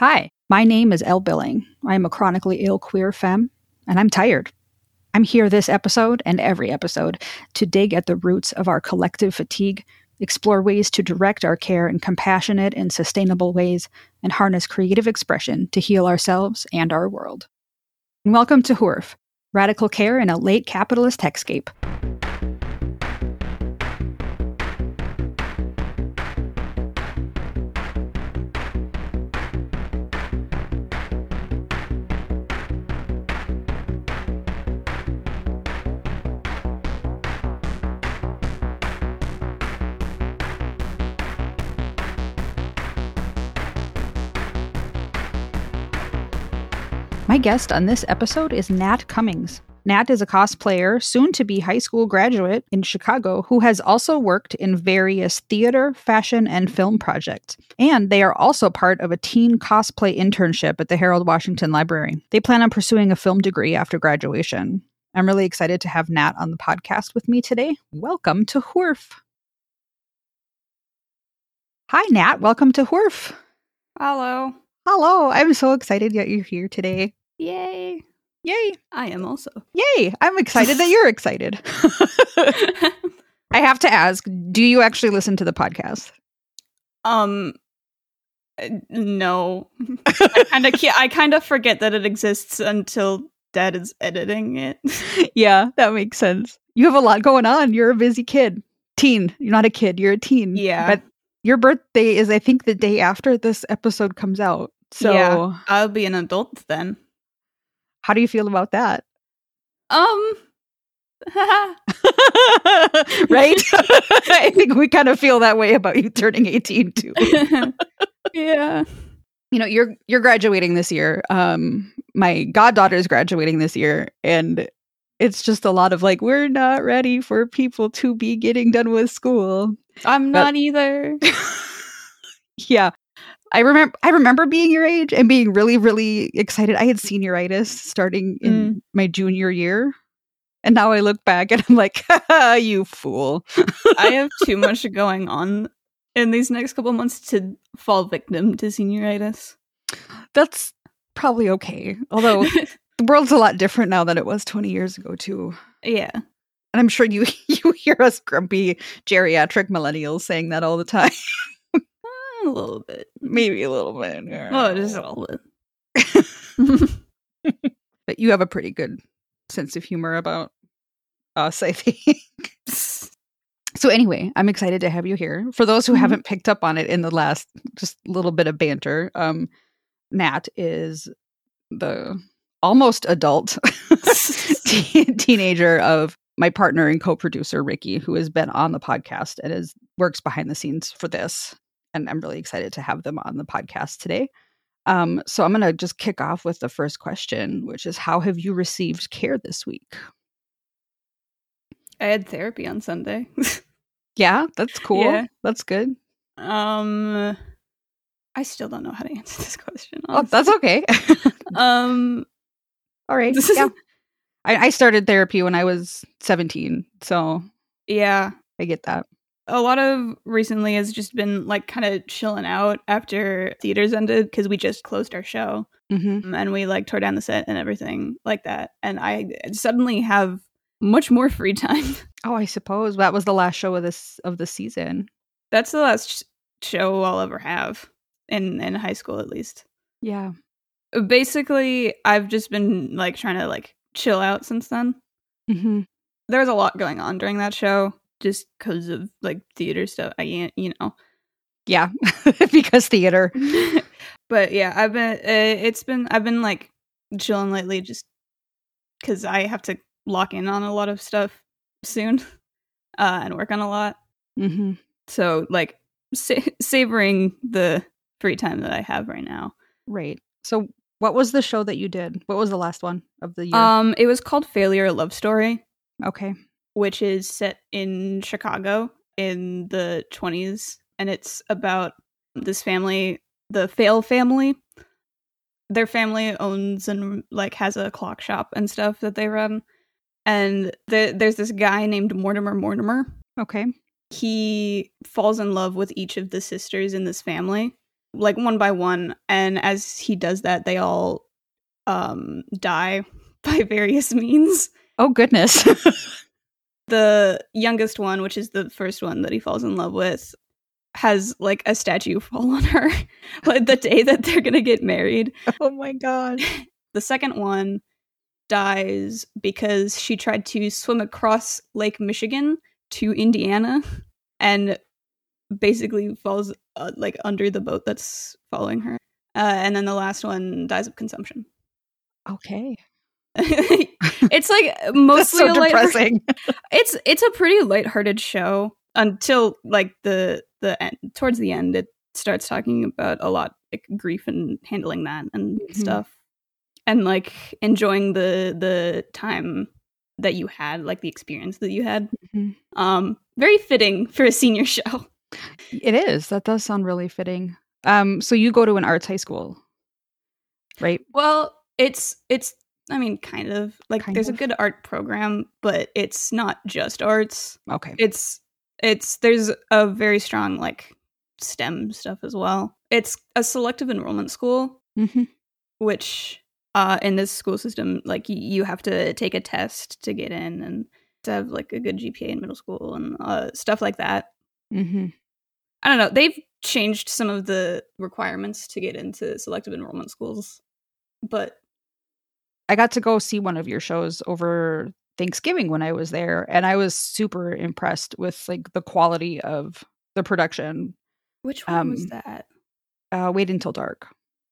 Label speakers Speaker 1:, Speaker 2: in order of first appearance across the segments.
Speaker 1: Hi, my name is Elle Billing. I am a chronically ill queer femme, and I'm tired. I'm here this episode and every episode to dig at the roots of our collective fatigue, explore ways to direct our care in compassionate and sustainable ways, and harness creative expression to heal ourselves and our world. And welcome to HURF, Radical Care in a Late Capitalist Hexscape. My guest on this episode is Nat Cummings. Nat is a cosplayer, soon-to-be high school graduate in Chicago, who has also worked in various theater, fashion, and film projects. And they are also part of a teen cosplay internship at the Harold Washington Library. They plan on pursuing a film degree after graduation. I'm really excited to have Nat on the podcast with me today. Welcome to HURF. Hi, Nat. Welcome to HURF.
Speaker 2: Hello.
Speaker 1: Hello. I'm so excited that you're here today.
Speaker 2: Yay.
Speaker 1: Yay.
Speaker 2: I am also.
Speaker 1: Yay. I'm excited that you're excited. I have to ask, do you actually listen to the podcast?
Speaker 2: No. I kind of forget that it exists until Dad is editing it.
Speaker 1: Yeah, that makes sense. You have a lot going on. You're a busy kid. Teen. You're not a kid. You're a teen.
Speaker 2: Yeah.
Speaker 1: But your birthday is, I think, the day after this episode comes out. So
Speaker 2: yeah, I'll be an adult then.
Speaker 1: How do you feel about that? Right? I think we kind of feel that way about you turning 18 too.
Speaker 2: Yeah.
Speaker 1: You know, you're graduating this year. My goddaughter is graduating this year, and it's just a lot of like, we're not ready for people to be getting done with school.
Speaker 2: I'm not either.
Speaker 1: Yeah. I remember being your age and being really, really excited. I had senioritis starting in my junior year. And now I look back and I'm like, you fool.
Speaker 2: I have too much going on in these next couple months to fall victim to senioritis.
Speaker 1: That's probably okay. Although the world's a lot different now than it was 20 years ago, too.
Speaker 2: Yeah.
Speaker 1: And I'm sure you hear us grumpy geriatric millennials saying that all the time.
Speaker 2: A little bit.
Speaker 1: Maybe a little bit. Yeah.
Speaker 2: Oh, just a little bit.
Speaker 1: But you have a pretty good sense of humor about us, I think. So anyway, I'm excited to have you here. For those who haven't picked up on it in the last just little bit of banter, Nat is the almost adult teenager of my partner and co-producer, Ricky, who has been on the podcast and works behind the scenes for this. And I'm really excited to have them on the podcast today. So I'm going to just kick off with the first question, which is, how have you received care this week?
Speaker 2: I had therapy on Sunday.
Speaker 1: Yeah, that's cool.
Speaker 2: Yeah.
Speaker 1: That's good.
Speaker 2: I still don't know how to answer this question.
Speaker 1: Oh, that's okay. All right. Yeah. I started therapy when I was 17, so
Speaker 2: yeah,
Speaker 1: I get that.
Speaker 2: A lot of recently has just been like kind of chilling out after theaters ended because we just closed our show and we like tore down the set and everything like that. And I suddenly have much more free time.
Speaker 1: Oh, I suppose that was the last show of the season.
Speaker 2: That's the last show I'll ever have in high school, at least.
Speaker 1: Yeah.
Speaker 2: Basically, I've just been like trying to like chill out since then. There was a lot going on during that show. Just because of like theater stuff, I can't,
Speaker 1: Yeah, because theater.
Speaker 2: But yeah, I've been like chilling lately, just because I have to lock in on a lot of stuff soon, and work on a lot. So like savoring the free time that I have right now.
Speaker 1: Right. So, what was the show that you did? What was the last one of the year?
Speaker 2: It was called Failure: A Love Story.
Speaker 1: Okay.
Speaker 2: Which is set in Chicago in the 20s. And it's about this family, the Fail family. Their family owns and like has a clock shop and stuff that they run. And there's this guy named Mortimer.
Speaker 1: Okay.
Speaker 2: He falls in love with each of the sisters in this family. like one by one, and as he does that, they all die by various means.
Speaker 1: Oh, goodness.
Speaker 2: The youngest one, which is the first one that he falls in love with, has like a statue fall on her like the day that they're gonna get married.
Speaker 1: Oh my god.
Speaker 2: The second one dies because she tried to swim across Lake Michigan to Indiana and basically falls like under the boat that's following her. And then the last one dies of consumption.
Speaker 1: Okay.
Speaker 2: It's like mostly
Speaker 1: so depressing.
Speaker 2: It's a pretty lighthearted show until like the end. Towards the end, it starts talking about a lot like grief and handling that and stuff, and like enjoying the time that you had, like the experience that you had. Very fitting for a senior show.
Speaker 1: It is. That does sound really fitting. So you go to an arts high school, right?
Speaker 2: Well, it's I mean, kind of. Like, there's a good art program, but it's not just arts.
Speaker 1: Okay.
Speaker 2: There's a very strong, like, STEM stuff as well. It's a selective enrollment school, which, in this school system, like, you have to take a test to get in and to have, like, a good GPA in middle school and stuff like that. I don't know. They've changed some of the requirements to get into selective enrollment schools, but
Speaker 1: I got to go see one of your shows over Thanksgiving when I was there, and I was super impressed with like the quality of the production.
Speaker 2: Which one was that?
Speaker 1: Wait Until Dark.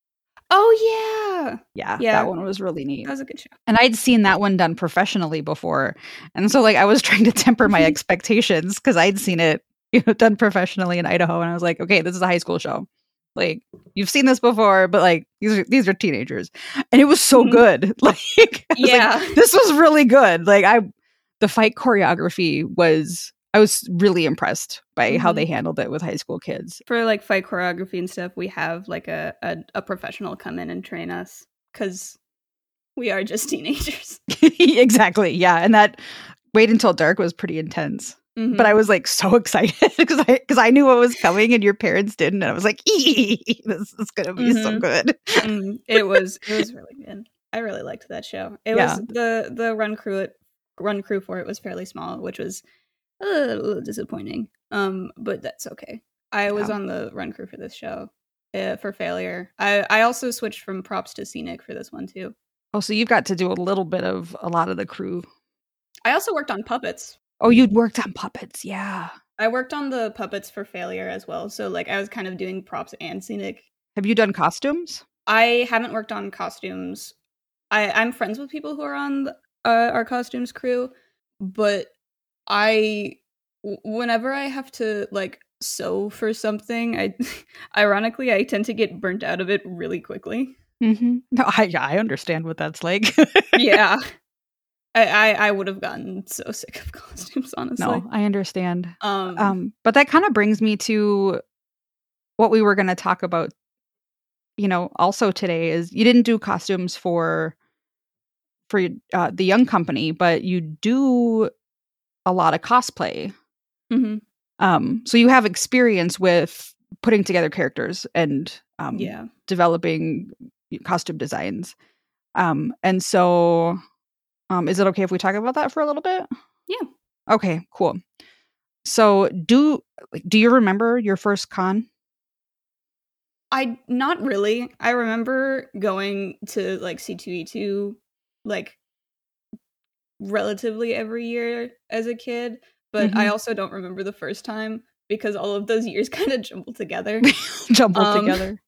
Speaker 2: Oh
Speaker 1: yeah, that one was really neat.
Speaker 2: That was a good show.
Speaker 1: And I'd seen that one done professionally before, and so like I was trying to temper my expectations because I'd seen it, done professionally in Idaho, and I was like, okay, this is a high school show. Like, you've seen this before, but like these are teenagers, and it was so good. Like, this was really good. Like, the fight choreography I was really impressed by how they handled it with high school kids.
Speaker 2: For like fight choreography and stuff, we have like a professional come in and train us because we are just teenagers.
Speaker 1: Exactly, yeah. And that Wait Until Dark was pretty intense. But I was like so excited because I knew what was coming and your parents didn't, and I was like, this is gonna be so good.
Speaker 2: It was really good. I really liked that show. It was the run crew for it was fairly small, which was a little disappointing. But that's okay. I was on the run crew for this show for Failure. I also switched from props to scenic for this one too.
Speaker 1: Oh, so you've got to do a lot of the crew.
Speaker 2: I also worked on puppets.
Speaker 1: Oh, you'd worked on puppets, yeah.
Speaker 2: I worked on the puppets for Failure as well, so like I was kind of doing props and scenic.
Speaker 1: Have you done costumes?
Speaker 2: I haven't worked on costumes. I'm friends with people who are on our costumes crew, but whenever I have to like sew for something, ironically I tend to get burnt out of it really quickly.
Speaker 1: No, I understand what that's like.
Speaker 2: Yeah. I would have gotten so sick of costumes, honestly.
Speaker 1: No, I understand. But that kind of brings me to what we were going to talk about, also today is you didn't do costumes for the Young Company, but you do a lot of cosplay. So you have experience with putting together characters and developing costume designs. And so... is it okay if we talk about that for a little bit?
Speaker 2: Yeah.
Speaker 1: Okay, cool. So do you remember your first con?
Speaker 2: Not really. I remember going to like C2E2 like relatively every year as a kid, but I also don't remember the first time because all of those years kind of jumbled together.
Speaker 1: Together.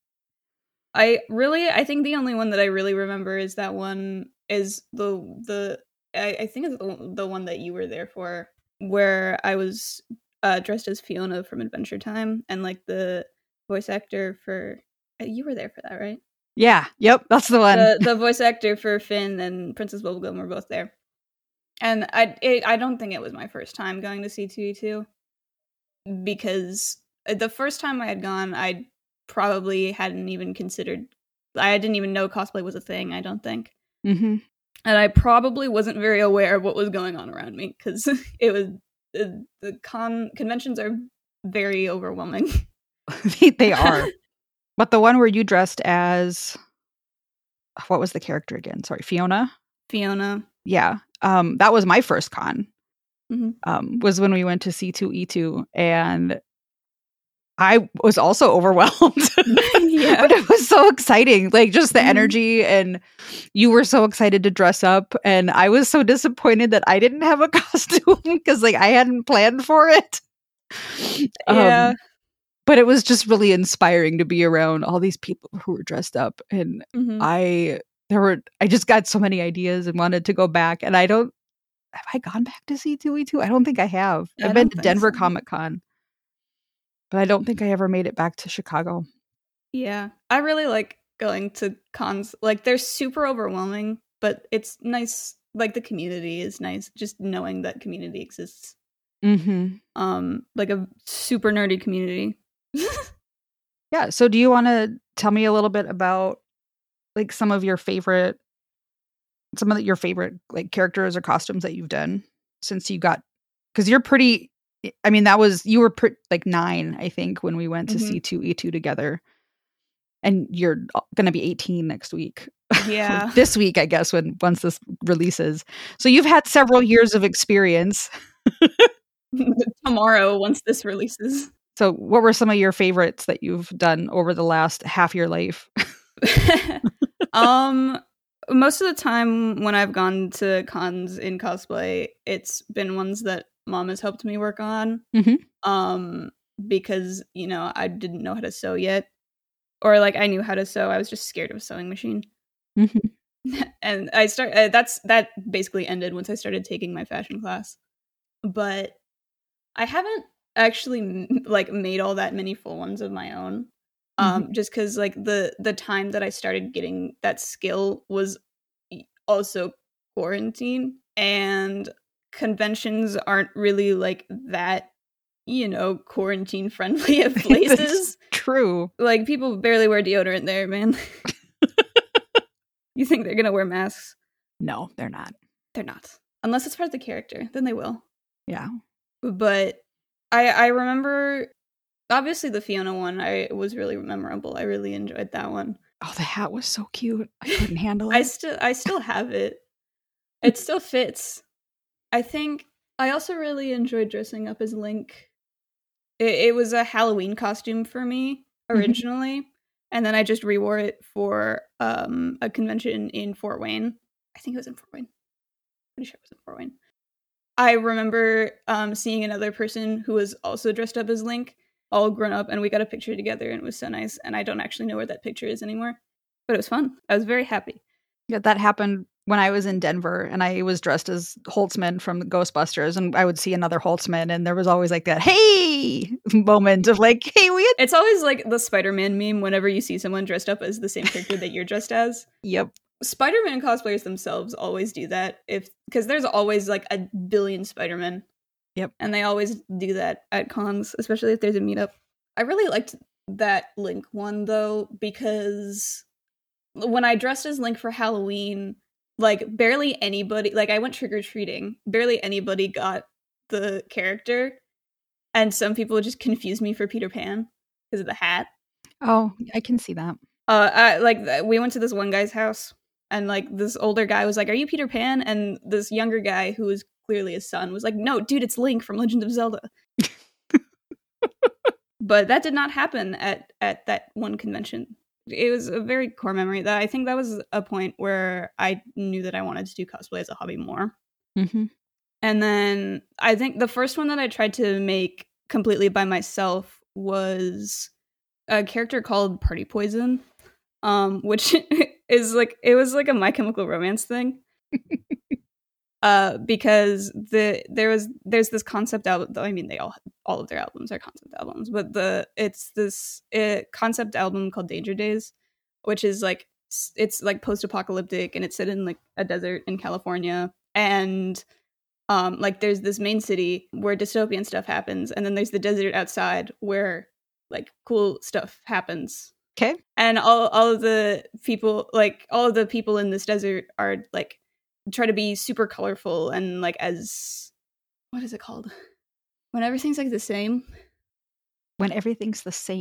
Speaker 2: I think the only one that I really remember is that one is I think it's the one that you were there for, where I was dressed as Fiona from Adventure Time, and like the voice actor for you were there for that, right?
Speaker 1: Yeah, yep, that's the one.
Speaker 2: The voice actor for Finn and Princess Bubblegum were both there, and I don't think it was my first time going to C2E2 because the first time I had gone, I probably hadn't even considered. I didn't even know cosplay was a thing. I don't think. And I probably wasn't very aware of what was going on around me because it was the conventions are very overwhelming.
Speaker 1: They are. But the one where you dressed as, what was the character again? Sorry, Fiona?
Speaker 2: Fiona.
Speaker 1: Yeah. That was my first con.
Speaker 2: Mm-hmm.
Speaker 1: Was when we went to C2E2, and I was also overwhelmed.
Speaker 2: Yeah.
Speaker 1: But it was so exciting. Like, just the
Speaker 2: Mhm.
Speaker 1: energy, and you were so excited to dress up, and I was so disappointed that I didn't have a costume because like I hadn't planned for it.
Speaker 2: Yeah.
Speaker 1: But it was just really inspiring to be around all these people who were dressed up, and
Speaker 2: Mhm.
Speaker 1: I just got so many ideas and wanted to go back, and have I gone back to C2E2? I don't think I have.
Speaker 2: I
Speaker 1: I've been
Speaker 2: don't
Speaker 1: to
Speaker 2: think
Speaker 1: Denver
Speaker 2: so.
Speaker 1: Comic Con, but I don't think I ever made it back to Chicago.
Speaker 2: Yeah. I really like going to cons. Like, they're super overwhelming, but it's nice. Like, the community is nice. Just knowing that community exists. Like a super nerdy community.
Speaker 1: Yeah. So do you want to tell me a little bit about like some of your favorite like characters or costumes that you've done since you got, because you're pretty, I mean, you were like 9, I think, when we went to
Speaker 2: Mhm.
Speaker 1: C2E2 together, and you're going to be 18 next week.
Speaker 2: Yeah.
Speaker 1: This week, I guess, once this releases. So you've had several years of experience.
Speaker 2: Tomorrow, once this releases.
Speaker 1: So what were some of your favorites that you've done over the last half your life?
Speaker 2: Most of the time when I've gone to cons in cosplay, it's been ones that mom has helped me work on. Because, you know, I didn't know how to sew yet. Or like I knew how to sew, I was just scared of a sewing machine. And that basically ended once I started taking my fashion class. But I haven't actually like made all that many full ones of my own. Just because like the time that I started getting that skill was also quarantine, and conventions aren't really like that, you know, quarantine friendly of places.
Speaker 1: That's true.
Speaker 2: Like, people barely wear deodorant there, man. You think they're gonna wear masks?
Speaker 1: No, they're not.
Speaker 2: They're not. Unless it's part of the character, then they will.
Speaker 1: Yeah.
Speaker 2: But I remember, obviously the Fiona one was really memorable. I really enjoyed that one.
Speaker 1: Oh, the hat was so cute. I couldn't handle it.
Speaker 2: I still have it. It still fits. I think I also really enjoyed dressing up as Link. It was a Halloween costume for me originally, and then I just rewore it for a convention in Fort Wayne. I think it was in Fort Wayne. Pretty sure it was in Fort Wayne. I remember seeing another person who was also dressed up as Link, all grown up, and we got a picture together, and it was so nice. And I don't actually know where that picture is anymore, but it was fun. I was very happy.
Speaker 1: Yeah, that happened when I was in Denver, and I was dressed as Holtzman from the Ghostbusters, and I would see another Holtzman, and there was always like that "hey" moment of like, "Hey,
Speaker 2: It's always like the Spider-Man meme whenever you see someone dressed up as the same character that you're dressed as.
Speaker 1: Yep.
Speaker 2: Spider-Man cosplayers themselves always do that, because there's always like a billion Spider-Men.
Speaker 1: Yep.
Speaker 2: And they always do that at cons, especially if there's a meetup. I really liked that Link one though, because when I dressed as Link for Halloween, like barely anybody, like I went trick-or-treating, barely anybody got the character, and some people just confused me for Peter Pan because of the hat.
Speaker 1: Oh, I can see that.
Speaker 2: We went to this one guy's house, and like this older guy was like, "Are you Peter Pan?" And this younger guy, who was clearly his son, was like, "No, dude, it's Link from Legend of Zelda." But that did not happen at that one convention. It was a very core memory. That I think that was a point where I knew that I wanted to do cosplay as a hobby more. And then I think the first one that I tried to make completely by myself was a character called Party Poison, which is like, it was like a My Chemical Romance thing. Because there's this concept album. I mean, all of their albums are concept albums, but it's this concept album called Danger Days, which is like, it's like post-apocalyptic, and it's set in like a desert in California, and like there's this main city where dystopian stuff happens, and then there's the desert outside where like cool stuff happens.
Speaker 1: Okay.
Speaker 2: And all of the people in this desert are like try to be super colorful and like, as what is it called when everything's like the same?
Speaker 1: When everything's the same.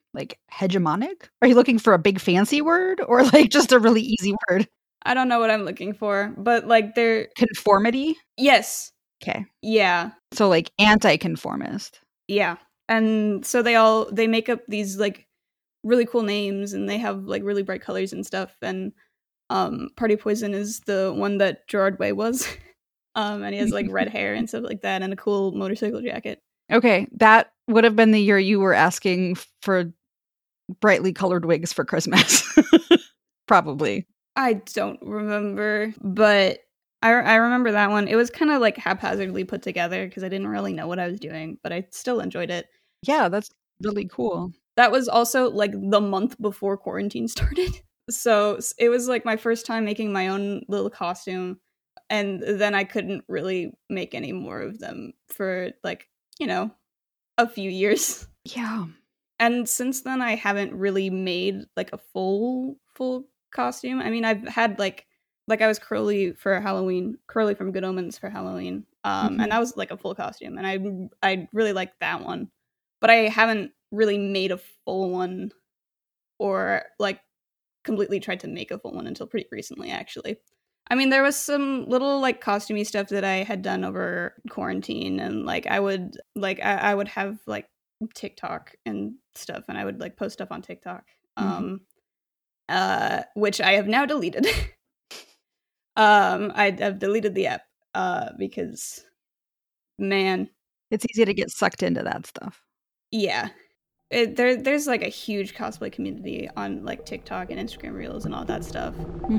Speaker 1: Like hegemonic? Are you looking for a big fancy word or like just a really easy word?
Speaker 2: I don't know what I'm looking for, but like they're
Speaker 1: Conformity?
Speaker 2: yes.
Speaker 1: Okay.
Speaker 2: Yeah.
Speaker 1: So like anti-conformist.
Speaker 2: Yeah. And so they make up these like really cool names and they have like really bright colors and stuff. And Party Poison is the one that Gerard Way was. And he has like red hair and stuff like that and a cool motorcycle jacket.
Speaker 1: Okay, that would have been the year you were asking for brightly colored wigs for Christmas. Probably.
Speaker 2: I don't remember, but I remember that one. It was kind of like haphazardly put together because I didn't really know what I was doing, but I still enjoyed it.
Speaker 1: Yeah, that's really cool.
Speaker 2: That was also like the month before quarantine started. So it was like my first time making my own little costume. And then I couldn't really make any more of them for like, a few years.
Speaker 1: Yeah.
Speaker 2: And since then I haven't really made like a full costume. I mean, I've had like I was Curly for Halloween, Curly from Good Omens for Halloween. And that was like a full costume and I really liked that one. But I haven't really made a full one or like completely tried to make a full one until pretty recently, actually. I mean, there was some little like costumey stuff that I had done over quarantine, and like I would have like TikTok and stuff, and I would like post stuff on TikTok, which I have now deleted. I've deleted the app because, man,
Speaker 1: it's easy to get sucked into that stuff.
Speaker 2: Yeah. There's like a huge cosplay community on like TikTok and Instagram Reels and all that stuff.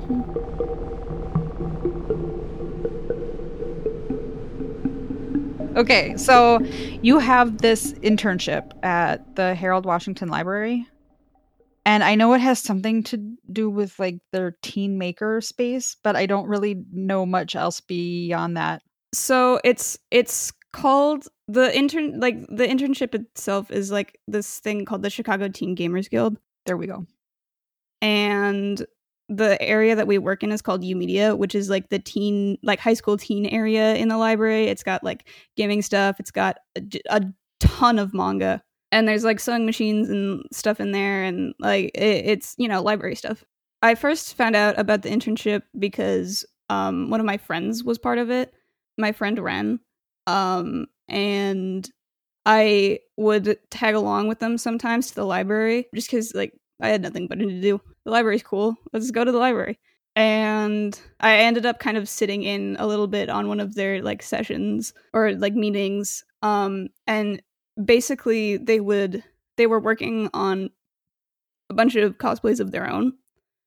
Speaker 1: Okay, so you have this internship at the Harold Washington Library, and I know it has something to do with like their teen maker space, but I don't really know much else beyond that.
Speaker 2: So it's called the internship itself is like this thing called the Chicago Teen Gamers Guild.
Speaker 1: There we go.
Speaker 2: And the area that we work in is called U-Media, which is like the teen, like high school teen area in the library. It's got like gaming stuff. It's got a ton of manga, and there's like sewing machines and stuff in there, and like it's library stuff. I first found out about the internship because one of my friends was part of it. My friend Ren, and I would tag along with them sometimes to the library just because like I had nothing better to do. The library's cool. Let's go to the library. And I ended up kind of sitting in a little bit on one of their like sessions or like meetings. And basically they were working on a bunch of cosplays of their own.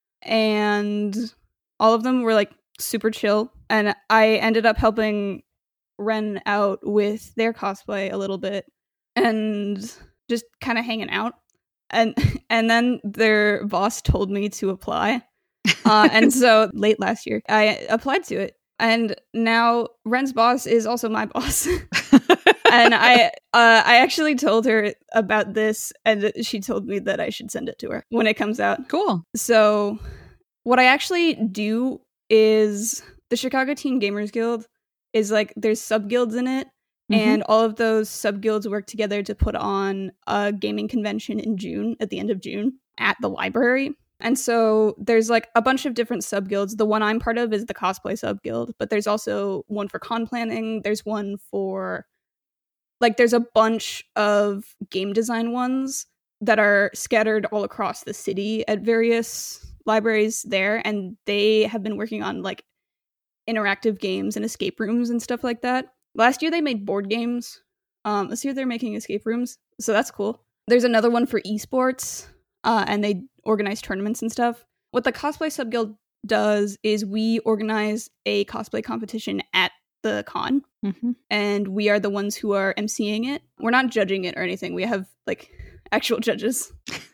Speaker 2: And all of them were like super chill. And I ended up helping Ren out with their cosplay a little bit and just kind of hanging out. And then their boss told me to apply. And so late last year, I applied to it. And now Ren's boss is also my boss. And I actually told her about this, and she told me that I should send it to her when it comes out.
Speaker 1: Cool.
Speaker 2: So what I actually do is the Chicago Teen Gamers Guild is like there's sub-guilds in it. And all of those sub-guilds work together to put on a gaming convention in June, at the end of June, at the library. And so there's like a bunch of different sub-guilds. The one I'm part of is the cosplay sub-guild, but there's also one for con planning. There's one for, like, there's a bunch of game design ones that are scattered all across the city at various libraries there. And they have been working on, like, interactive games and escape rooms and stuff like that. Last year they made board games. This year they're making escape rooms. So that's cool. There's another one for esports, and they organize tournaments and stuff. What the cosplay sub-guild does is we organize a cosplay competition at the con, and we are the ones who are emceeing it. We're not judging it or anything. We have, like, actual judges.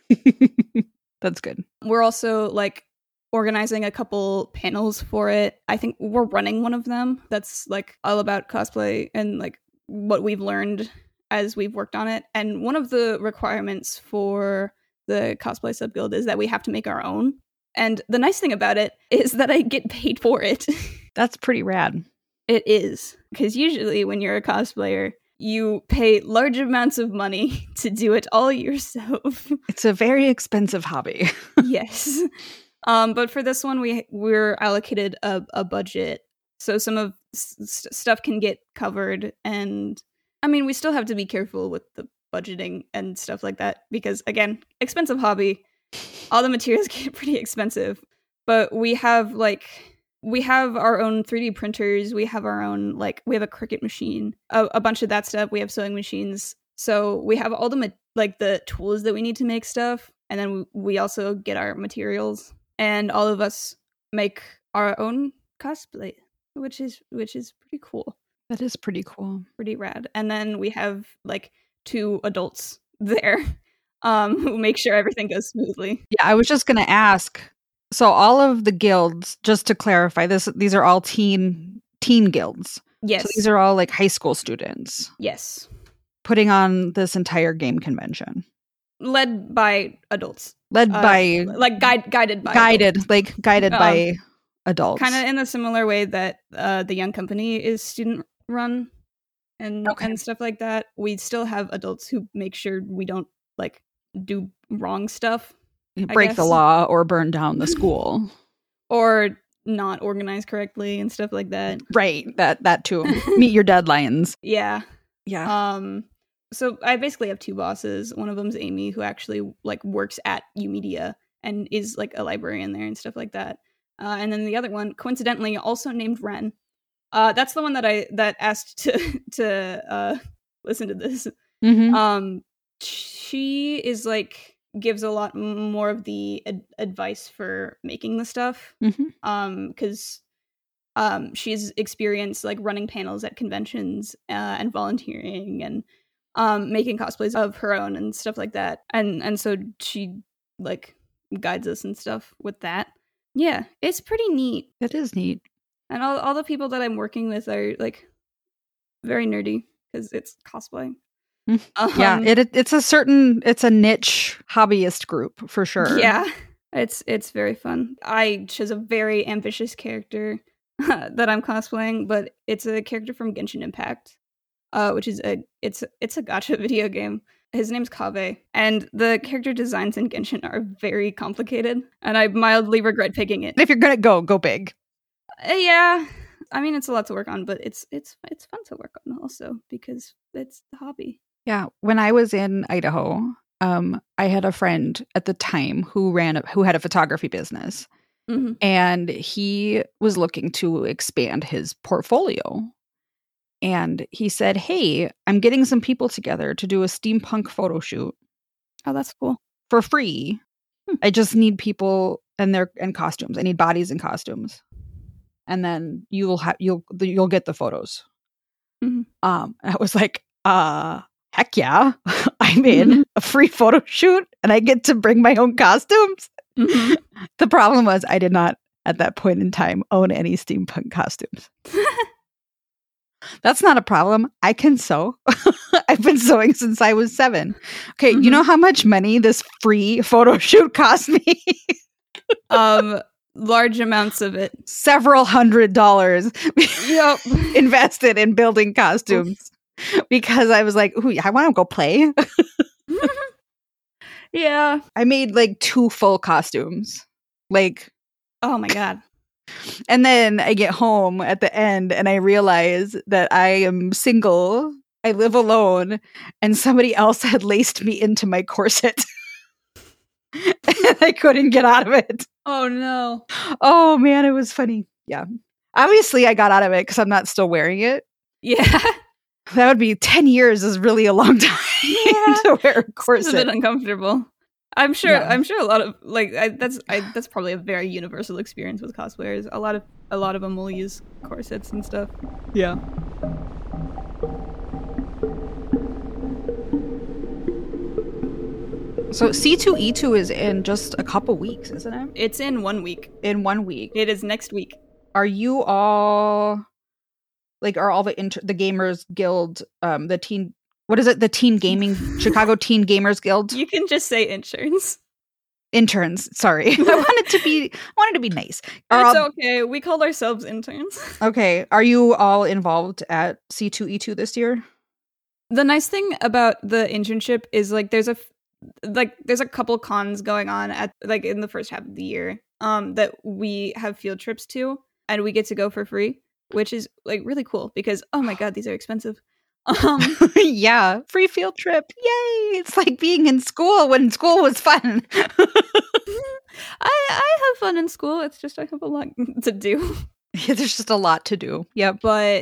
Speaker 1: That's good.
Speaker 2: We're also, like, organizing a couple panels for it. I think we're running one of them that's like all about cosplay and like what we've learned as we've worked on it. And one of the requirements for the cosplay sub-guild is that we have to make our own. And the nice thing about it is that I get paid for it.
Speaker 1: That's pretty rad.
Speaker 2: It is. Because usually when you're a cosplayer, you pay large amounts of money to do it all yourself.
Speaker 1: It's a very expensive hobby.
Speaker 2: Yes. But for this one, we're allocated a budget, so some of stuff can get covered, and I mean, we still have to be careful with the budgeting and stuff like that because, again, expensive hobby. All the materials get pretty expensive, but we have our own 3D printers. We have our own we have a Cricut machine, a bunch of that stuff. We have sewing machines, so we have all the the tools that we need to make stuff, and then we also get our materials. And all of us make our own cosplay, which is pretty cool.
Speaker 1: That is pretty cool.
Speaker 2: Pretty rad. And then we have 2 adults there who make sure everything goes smoothly.
Speaker 1: Yeah, I was just going to ask. So all of the guilds, just to clarify, these are all teen guilds.
Speaker 2: Yes.
Speaker 1: So these are all high school students.
Speaker 2: Yes.
Speaker 1: Putting on this entire game convention.
Speaker 2: Led by adults.
Speaker 1: Guided by
Speaker 2: adults.
Speaker 1: Guided by adults.
Speaker 2: Kind of in a similar way that the Young Company is student run and stuff like that. We still have adults who make sure we don't do wrong stuff.
Speaker 1: Break the law or burn down the school.
Speaker 2: Or not organize correctly and stuff like that.
Speaker 1: Right. That too. Meet your deadlines.
Speaker 2: Yeah.
Speaker 1: Yeah.
Speaker 2: So I basically have 2 bosses. One of them's Amy, who actually works at UMedia and is a librarian there and stuff like that. And then the other one, coincidentally, also named Ren. That's the one that asked to listen to this.
Speaker 1: Mm-hmm.
Speaker 2: She is gives a lot more of the advice for making the stuff.
Speaker 1: Mm-hmm.
Speaker 2: Because she's experienced running panels at conventions and volunteering and making cosplays of her own and stuff like that, and so she guides us and stuff with that. Yeah, it's pretty neat.
Speaker 1: It is neat.
Speaker 2: And all the people that I'm working with are very nerdy because it's cosplay.
Speaker 1: Yeah, it's a niche hobbyist group for sure.
Speaker 2: Yeah, it's very fun. I chose a very ambitious character that I'm cosplaying, but it's a character from Genshin Impact. Which is it's a gacha video game. His name's Kaveh, and the character designs in Genshin are very complicated, and I mildly regret picking it.
Speaker 1: If you're gonna go big.
Speaker 2: Yeah, I mean it's a lot to work on, but it's fun to work on also because it's the hobby.
Speaker 1: Yeah, when I was in Idaho, I had a friend at the time who had a photography business,
Speaker 2: mm-hmm.
Speaker 1: and he was looking to expand his portfolio. And he said, "Hey, I'm getting some people together to do a steampunk photo shoot.
Speaker 2: Oh, that's cool.
Speaker 1: For free. I just need people and costumes. I need bodies and costumes. And then you'll get the photos."
Speaker 2: Mm-hmm.
Speaker 1: I was like, heck yeah. I'm in a free photo shoot and I get to bring my own costumes.
Speaker 2: Mm-hmm.
Speaker 1: The problem was I did not at that point in time own any steampunk costumes. That's not a problem. I can sew. I've been sewing since I was 7. Okay, You know how much money this free photo shoot cost me?
Speaker 2: Large amounts of it.
Speaker 1: Several $100s
Speaker 2: Yep.
Speaker 1: invested in building costumes because I was like, ooh, I want to go play.
Speaker 2: Yeah.
Speaker 1: I made 2 full costumes.
Speaker 2: Oh my God.
Speaker 1: And then I get home at the end and I realize that I am single, I live alone, and somebody else had laced me into my corset. And I couldn't get out of it.
Speaker 2: Oh no.
Speaker 1: Oh man, it was funny. Yeah. Obviously I got out of it because I'm not still wearing it.
Speaker 2: Yeah.
Speaker 1: That would be 10 years is really a long time to wear a corset.
Speaker 2: It's a bit uncomfortable. I'm sure a lot of that's probably a very universal experience with cosplayers. A lot of them will use corsets and stuff.
Speaker 1: Yeah. So C2E2 is in just a couple weeks, isn't it?
Speaker 2: It's in 1 week.
Speaker 1: In 1 week.
Speaker 2: It is next week.
Speaker 1: Are you all are all the Gamers Guild, the teen? What is it? The Teen Gaming Chicago Teen Gamers Guild.
Speaker 2: You can just say interns.
Speaker 1: Interns. Sorry, I wanted to be nice.
Speaker 2: Okay. We called ourselves interns.
Speaker 1: Okay. Are you all involved at C2E2 this year?
Speaker 2: The nice thing about the internship is like there's a couple cons going on at like in the first half of the year that we have field trips to and we get to go for free, which is like really cool because oh my god, these are expensive.
Speaker 1: Yeah, free field trip. Yay! It's like being in school when school was fun.
Speaker 2: I have fun in school. It's just I have a lot to do.
Speaker 1: Yeah, there's just a lot to do. Yeah,
Speaker 2: but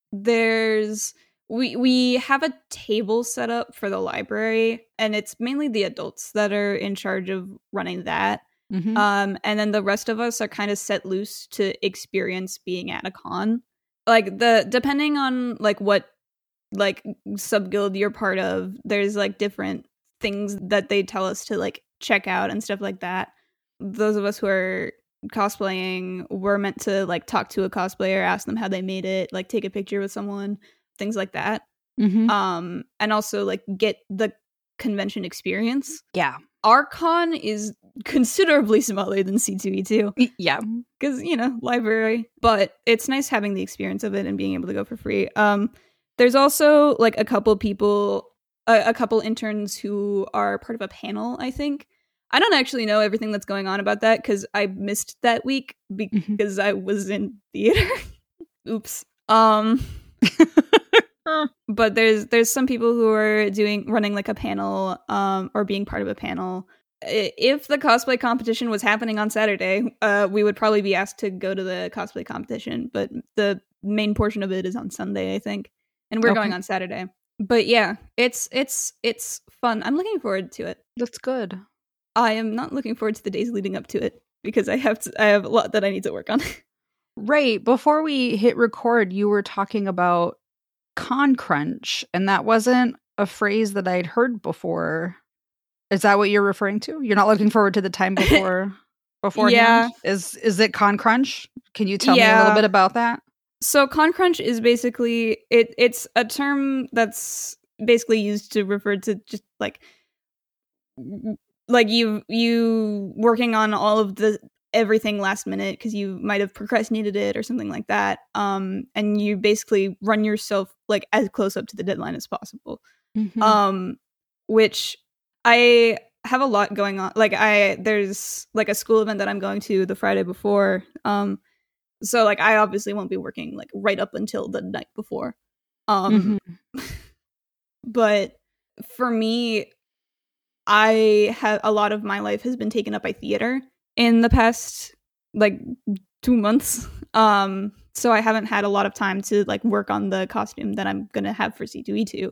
Speaker 2: we have a table set up for the library, and it's mainly the adults that are in charge of running that.
Speaker 1: Mm-hmm.
Speaker 2: And then the rest of us are kind of set loose to experience being at a con. Like depending on like what like sub guild you're part of, there's like different things that they tell us to like check out and stuff like that. Those of us who are cosplaying, we're meant to like talk to a cosplayer, ask them how they made it, like take a picture with someone, things like that.
Speaker 1: Mm-hmm.
Speaker 2: And also like get the convention experience.
Speaker 1: Yeah.
Speaker 2: Our con is considerably smaller than C2E2.
Speaker 1: Yeah.
Speaker 2: Because, you know, library. But it's nice having the experience of it and being able to go for free. There's also like a couple people, a couple interns who are part of a panel, I think. I don't actually know everything that's going on about that because I missed that week because I was in theater. Oops. But there's some people who are running like a panel or being part of a panel. If the cosplay competition was happening on Saturday, we would probably be asked to go to the cosplay competition, but the main portion of it is on Sunday, I think, and we're going on Saturday. But yeah, it's fun. I'm looking forward to it.
Speaker 1: That's good.
Speaker 2: I am not looking forward to the days leading up to it because I have a lot that I need to work on.
Speaker 1: Right. Before we hit record, you were talking about con crunch, and that wasn't a phrase that I'd heard before. Is that what you're referring to? You're not looking forward to the time beforehand?
Speaker 2: Yeah.
Speaker 1: Is it con crunch? Can you tell me a little bit about that?
Speaker 2: So con crunch is basically it's a term that's basically used to refer to just like you working on all of the everything last minute because you might have procrastinated it or something like that, and you basically run yourself like as close up to the deadline as possible. Mm-hmm. Which I have a lot going on. Like there's like a school event that I'm going to the Friday before, so like I obviously won't be working like right up until the night before. But for me, I have a lot of my life has been taken up by theater in the past like 2 months. So I haven't had a lot of time to like work on the costume that I'm gonna have for C2E2.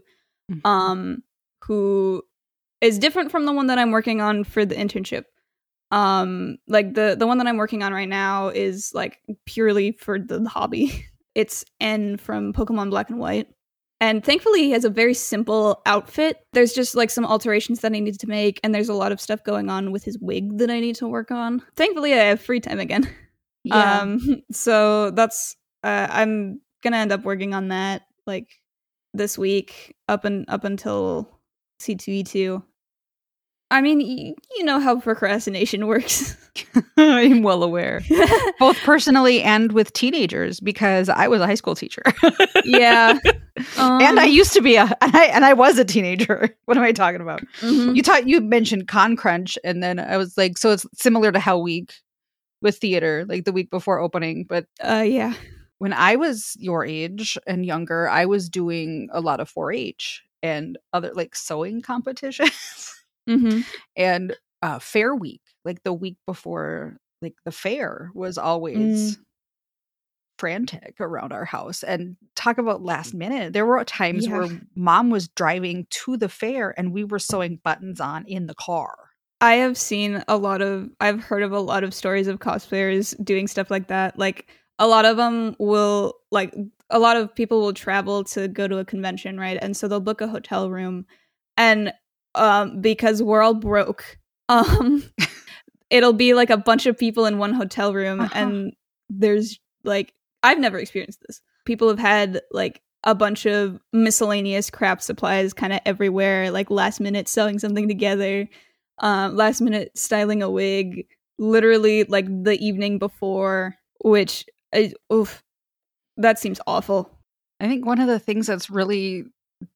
Speaker 2: Who is different from the one that I'm working on for the internship. Like the one that I'm working on right now is like purely for the hobby. It's N from Pokemon Black and White. And thankfully, he has a very simple outfit. There's just like some alterations that I need to make, and there's a lot of stuff going on with his wig that I need to work on. Thankfully, I have free time again. Yeah. So that's I'm gonna end up working on that like this week up until C2E2. I mean, you know how procrastination works.
Speaker 1: I'm well aware. Both personally and with teenagers, because I was a high school teacher.
Speaker 2: Yeah.
Speaker 1: And I used to be and I was a teenager. What am I talking about? Mm-hmm. You mentioned con crunch, and then I was like, so it's similar to Hell Week with theater, like the week before opening. But
Speaker 2: yeah. When
Speaker 1: I was your age and younger, I was doing a lot of 4-H and other like sewing competitions. Mm-hmm. And fair week, like the week before, like the fair was always frantic around our house. And talk about last minute. There were times where mom was driving to the fair and we were sewing buttons on in the car.
Speaker 2: I've heard of a lot of stories of cosplayers doing stuff like that. Like a lot of them will, like a lot of people will travel to go to a convention, right? And so they'll book a hotel room, and because we're all broke, it'll be like a bunch of people in one hotel room, and there's like, I've never experienced this. People have had like a bunch of miscellaneous craft supplies kind of everywhere, like last minute sewing something together, last minute styling a wig, literally like the evening before, which that seems awful.
Speaker 1: I think one of the things that's really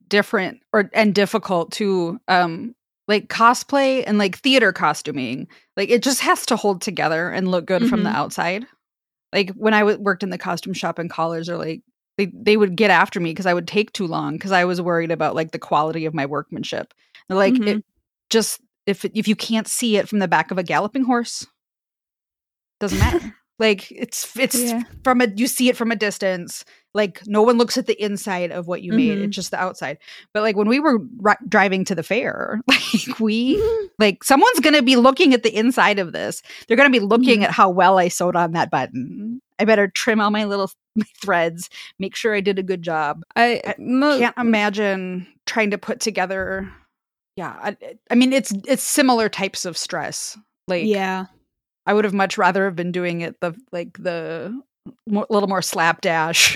Speaker 1: different and difficult to like cosplay and like theater costuming. Like it just has to hold together and look good from the outside. Like when I worked in the costume shop in college, or like they would get after me because I would take too long because I was worried about like the quality of my workmanship. They're like, it just if you can't see it from the back of a galloping horse, doesn't matter. Like it's from you see it from a distance. Like no one looks at the inside of what you made. It's just the outside. But like when we were driving to the fair, like someone's going to be looking at the inside of this. They're going to be looking at how well I sewed on that button. I better trim all my threads, make sure I did a good job. I can't imagine trying to put together. Yeah. I mean, it's similar types of stress. Like, yeah. I would have much rather have been doing it little more slapdash.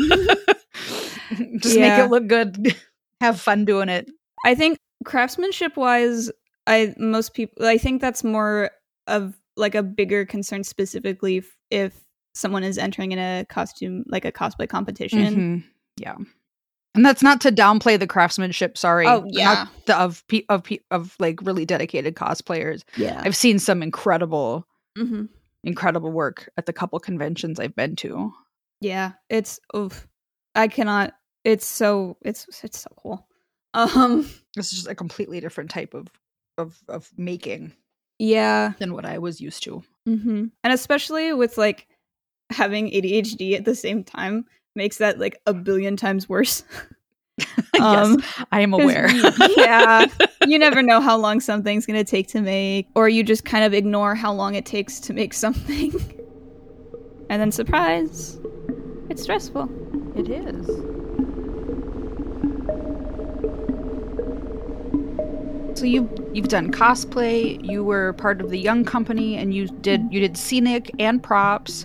Speaker 1: Just make it look good. Have fun doing it.
Speaker 2: I think craftsmanship wise, I think that's more of like a bigger concern specifically if someone is entering in a costume, like a cosplay competition.
Speaker 1: Yeah. And that's not to downplay the craftsmanship. Sorry.
Speaker 2: Oh yeah.
Speaker 1: Of like really dedicated cosplayers.
Speaker 2: Yeah.
Speaker 1: I've seen some incredible work at the couple conventions I've been to.
Speaker 2: Yeah, it's I cannot. It's so cool.
Speaker 1: It's just a completely different type of making.
Speaker 2: Yeah,
Speaker 1: than what I was used to.
Speaker 2: And especially with like having ADHD at the same time makes that like a billion times worse.
Speaker 1: Yes, I am aware.
Speaker 2: You never know how long something's going to take to make, or you just kind of ignore how long it takes to make something. And then surprise, it's stressful.
Speaker 1: It is. So you've done cosplay, you were part of the Young Company, and you did scenic and props.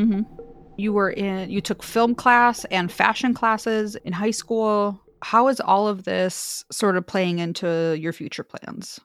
Speaker 1: You took film class and fashion classes in high school. How is all of this sort of playing into your future plans?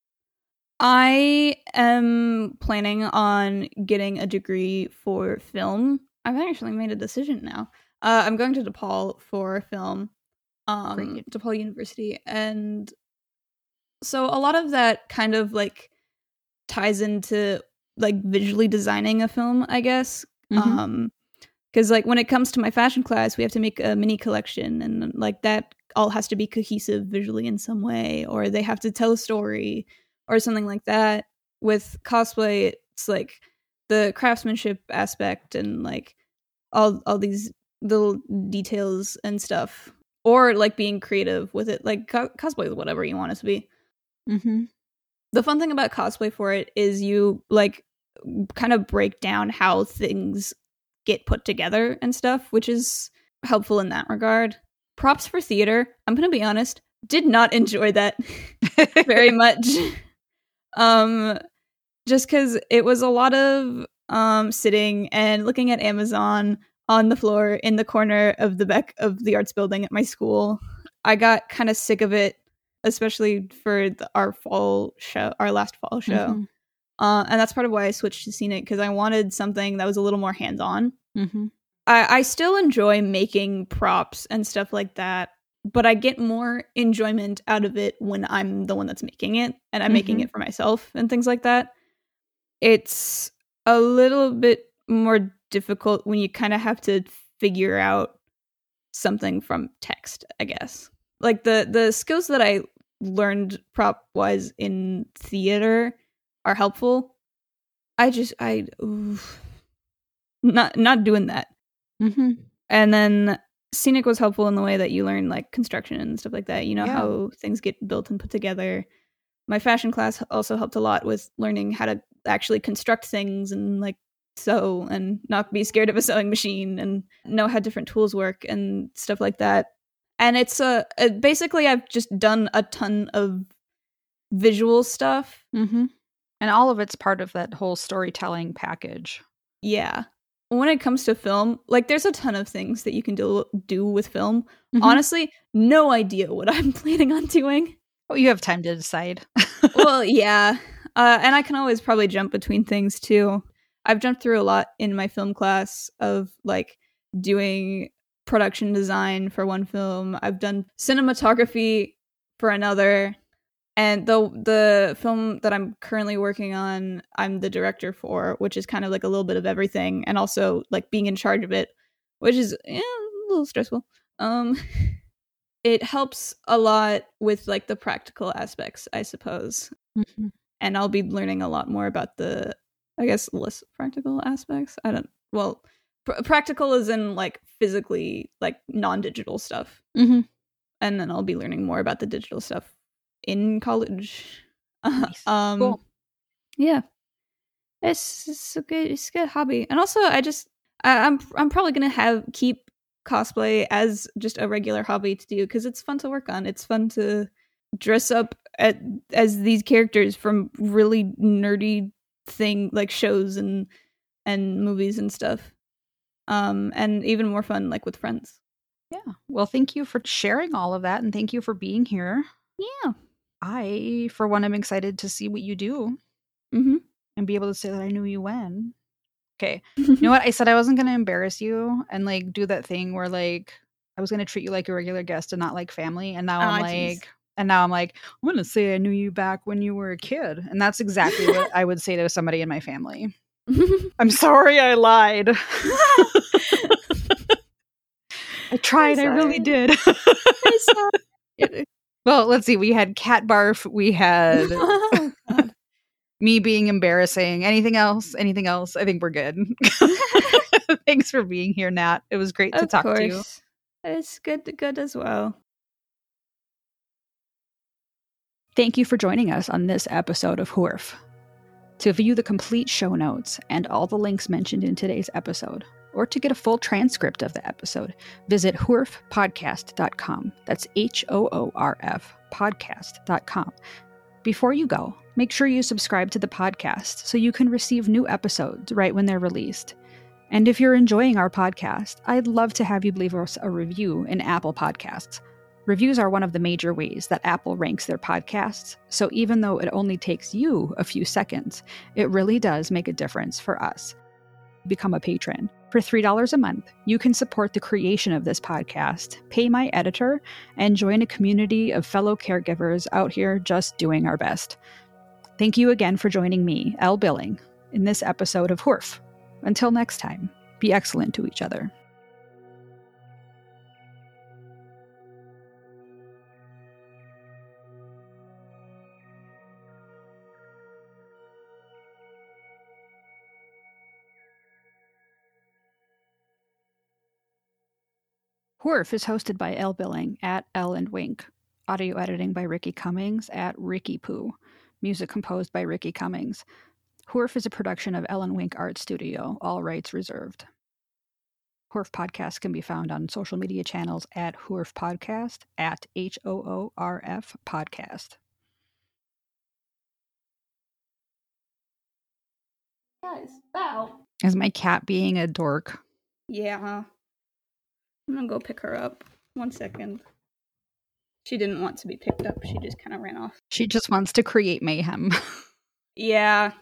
Speaker 2: I am planning on getting a degree for film. I've actually made a decision now. I'm going to DePaul for film, DePaul University. And so a lot of that kind of like ties into like visually designing a film, I guess. Because like when it comes to my fashion class, we have to make a mini collection, and like that all has to be cohesive visually in some way, or they have to tell a story or something like that. With cosplay, it's like the craftsmanship aspect and like all these little details and stuff, or like being creative with it. Like cosplay is whatever you want it to be. The fun thing about cosplay for it is you like kind of break down how things get put together and stuff, which is helpful in that regard. Props for theater, I'm gonna be honest, did not enjoy that very much. Just because it was a lot of sitting and looking at Amazon on the floor in the corner of the back of the arts building at my school. I got kind of sick of it, especially for our last fall show. And that's part of why I switched to scenic, because I wanted something that was a little more hands-on. I still enjoy making props and stuff like that, but I get more enjoyment out of it when I'm the one that's making it, and I'm making it for myself and things like that. It's a little bit more difficult when you kind of have to figure out something from text, I guess. Like the skills that I learned prop-wise in theater are helpful. Not doing that. And then scenic was helpful in the way that you learn like construction and stuff like that. You know how things get built and put together. My fashion class also helped a lot with learning how to actually construct things and like sew and not be scared of a sewing machine and know how different tools work and stuff like that. And it's basically I've just done a ton of visual stuff.
Speaker 1: And all of it's part of that whole storytelling package.
Speaker 2: Yeah. When it comes to film, like there's a ton of things that you can do with film. Honestly, no idea what I'm planning on doing.
Speaker 1: Oh, you have time to decide.
Speaker 2: Well, yeah. And I can always probably jump between things too. I've jumped through a lot in my film class of like doing production design for one film. I've done cinematography for another. And the film that I'm currently working on, I'm the director for, which is kind of like a little bit of everything, and also like being in charge of it, which is a little stressful. It helps a lot with like the practical aspects, I suppose.
Speaker 1: Mm-hmm.
Speaker 2: And I'll be learning a lot more about the, I guess, less practical aspects. Practical is in like physically like non-digital stuff.
Speaker 1: Mm-hmm.
Speaker 2: And then I'll be learning more about the digital stuff in college.
Speaker 1: Nice. Cool.
Speaker 2: Yeah, it's a good hobby, and also I'm probably gonna keep cosplay as just a regular hobby to do because it's fun to work on. It's fun to dress up as these characters from really nerdy like shows and movies and stuff. And even more fun like with friends.
Speaker 1: Yeah. Well, thank you for sharing all of that, and thank you for being here.
Speaker 2: Yeah.
Speaker 1: I, for one, am excited to see what you do and be able to say that I knew you when. Okay. You know what? I said I wasn't going to embarrass you and like do that thing where like I was going to treat you like a regular guest and not like family. And now I'm like, I'm going to say I knew you back when you were a kid. And that's exactly what I would say to somebody in my family. I'm sorry I lied. I tried. I really did.
Speaker 2: I'm sorry.
Speaker 1: Well, let's see. We had cat barf. We had me being embarrassing. Anything else? Anything else? I think we're good. Thanks for being here, Nat. It was great to talk to you.
Speaker 2: It's good as well.
Speaker 1: Thank you for joining us on this episode of Hwrf. To view the complete show notes and all the links mentioned in today's episode, or to get a full transcript of the episode, visit hwrfpodcast.com. That's HOORF podcast.com. Before you go, make sure you subscribe to the podcast so you can receive new episodes right when they're released. And if you're enjoying our podcast, I'd love to have you leave us a review in Apple Podcasts. Reviews are one of the major ways that Apple ranks their podcasts, so even though it only takes you a few seconds, it really does make a difference for us. Become a patron. For $3 a month, you can support the creation of this podcast, pay my editor, and join a community of fellow caregivers out here just doing our best. Thank you again for joining me, Elle Billing, in this episode of Hwrf. Until next time, be excellent to each other. Hwrf is hosted by Elle Billing at Elle and Wink. Audio editing by Ricky Cummings at Ricky Poo. Music composed by Ricky Cummings. Hwrf is a production of Elle and Wink Art Studio, all rights reserved. Hwrf Podcast can be found on social media channels at Hwrf Podcast, at HOORF Podcast.
Speaker 2: Guys, bow.
Speaker 1: Is my cat being a dork?
Speaker 2: Yeah. I'm gonna go pick her up. 1 second. She didn't want to be picked up. She just kind of ran off.
Speaker 1: She just wants to create mayhem.
Speaker 2: Yeah.